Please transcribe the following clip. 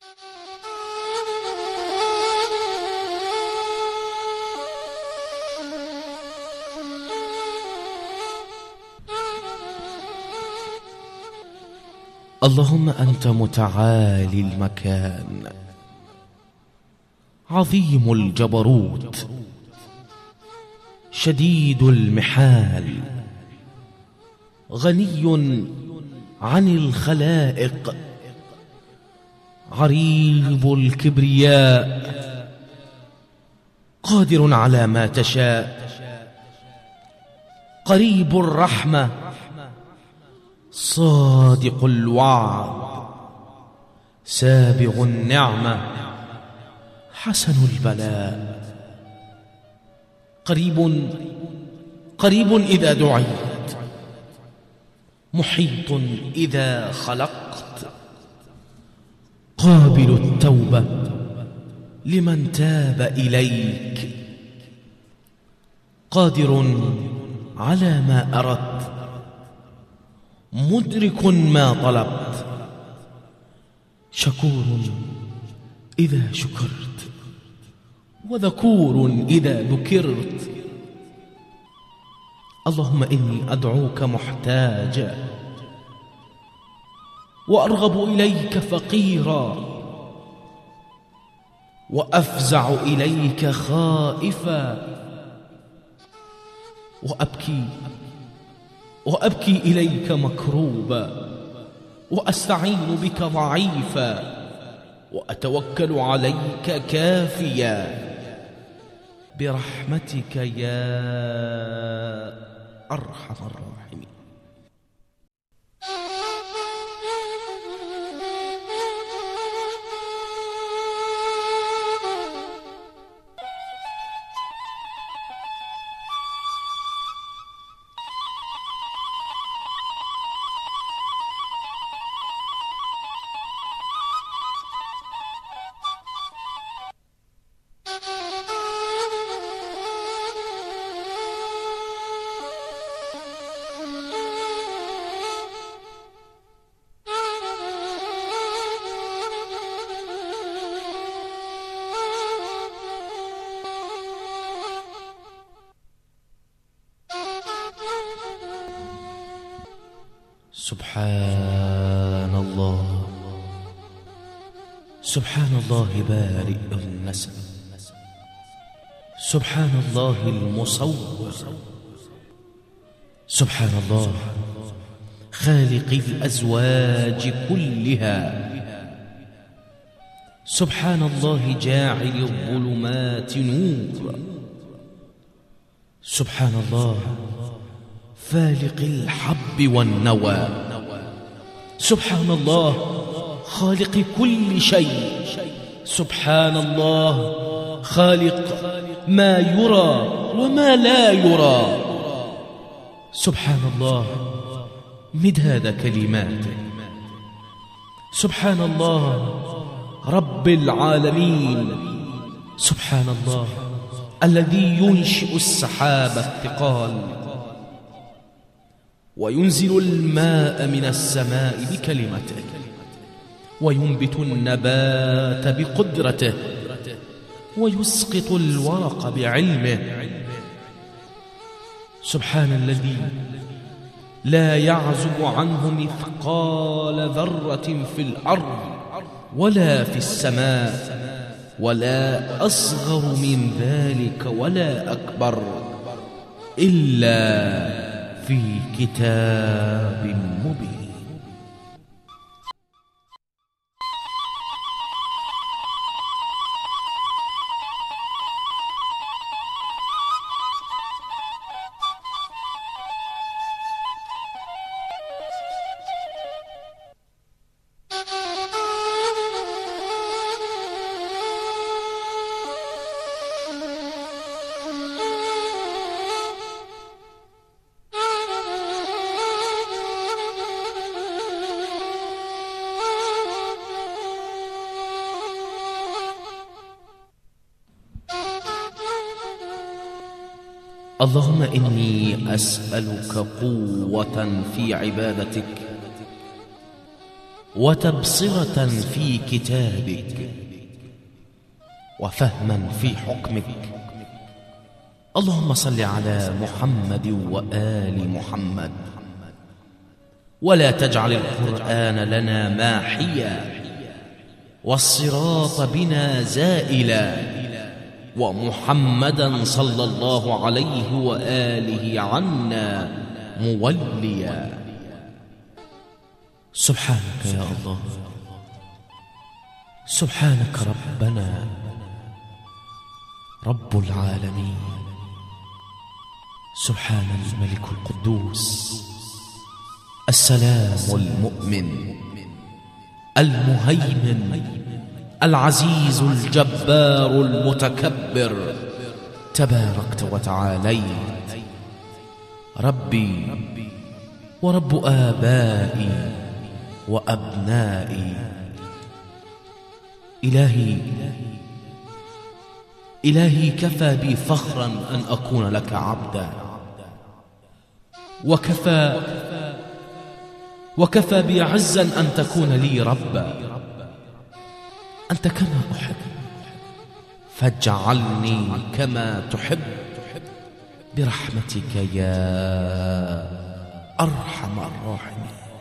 اللهم أنت متعالي المكان، عظيم الجبروت، شديد المحال، غني عن الخلائق، عريض الكبرياء، قادر على ما تشاء، قريب الرحمة، صادق الوعد، سابغ النعمة، حسن البلاء، قريب إذا دعيت، محيط إذا خلقت، قابل التوبة لمن تاب إليك، قادر على ما أردت، مدرك ما طلبت، شكور إذا شكرت، وذكور إذا ذكرت. اللهم إني أدعوك محتاجا، وأرغب إليك فقيرا، وأفزع إليك خائفا، وأبكي إليك مكروبا، وأستعين بك ضعيفا، وأتوكل عليك كافيا، برحمتك يا أرحم الراحمين. سبحان الله، سبحان الله بارئ النسم، سبحان الله المصور، سبحان الله خالق الأزواج كلها، سبحان الله جاعل الظلمات نور، سبحان الله فالق الحب والنوى، سبحان الله خالق كل شيء، سبحان الله خالق ما يرى وما لا يرى، سبحان الله مداد كلماته، سبحان الله رب العالمين، سبحان الله الذي ينشئ السحاب الثقال، وينزل الماء من السماء بكلمته، وينبت النبات بقدرته، ويسقط الورق بعلمه، سبحان الذي لا يعزب عنه مثقال ذرة في الأرض ولا في السماء، ولا أصغر من ذلك ولا أكبر، إلا في كتاب مبين. اللهم إني أسألك قوة في عبادتك، وتبصرة في كتابك وفهما في حكمك. اللهم صل على محمد وآل محمد، ولا تجعل القرآن لنا ماحيا والصراط بنا زائلا، ومحمدا صلى الله عليه وآله عنا موليا. سبحانك يا الله، سبحانك ربنا رب العالمين، سبحان الملك القدوس السلام المؤمن المهيمن العزيز الجبار المتكبر، تباركت وتعاليت، ربي ورب آبائي وأبنائي. إلهي كفى بي فخرا أن أكون لك عبدا، وكفى بي عزا أن تكون لي ربا. أنت كما أحب فاجعلني كما تحب برحمتك يا أرحم الراحمين.